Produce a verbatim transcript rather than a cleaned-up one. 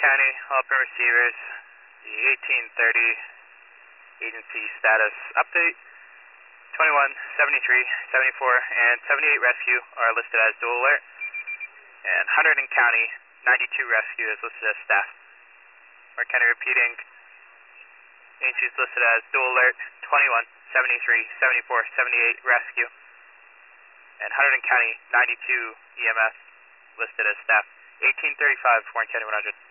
County, all pin receivers, the eighteen thirty agency status update. twenty-one, seventy-three, seventy-four, and seventy-eight rescue are listed as dual alert. And one hundred in County, ninety-two rescue is listed as staff. Mark County repeating, agencies listed as dual alert, twenty-one, seventy-three, seventy-four, seventy-eight rescue. And one hundred in County, ninety-two E M S listed as staff. eighteen thirty-five, Warren County one hundred.